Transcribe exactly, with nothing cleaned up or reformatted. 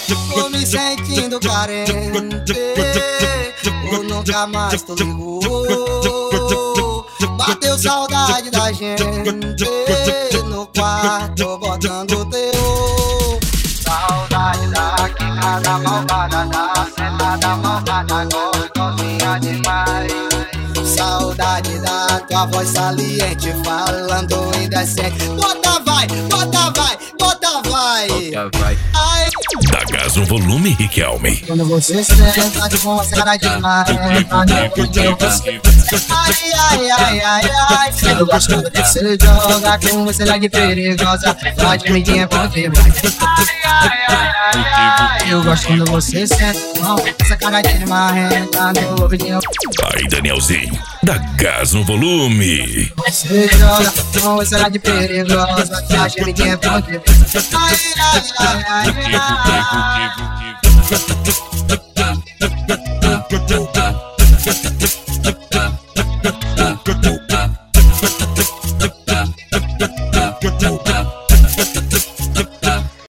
Tô me sentindo carente, ou nunca mais tô ligou. Bateu saudade da gente no quarto botando teu. Saudade da quicada malvada, da sentada malvada, gostosinha demais. Saudade da tua voz saliente, falando indecente. Bota vai, bota vai, bota vai. Ai. Dá gás no volume, Riquelme. Quando você senta de com cara de marreta, ai, ai, ai, ai, ai. Eu gosto quando você joga com você já de perigosa. Pode me guiar pra ver. Ai, ai, ai, ai. Eu gosto quando você senta com essa cara de marreta no ouvidinho. Aí, Danielzinho, dá gás no volume. Você joga com você já de perigosa. Pode me guiar pra ver. Ai, ai, ai, ai, ai.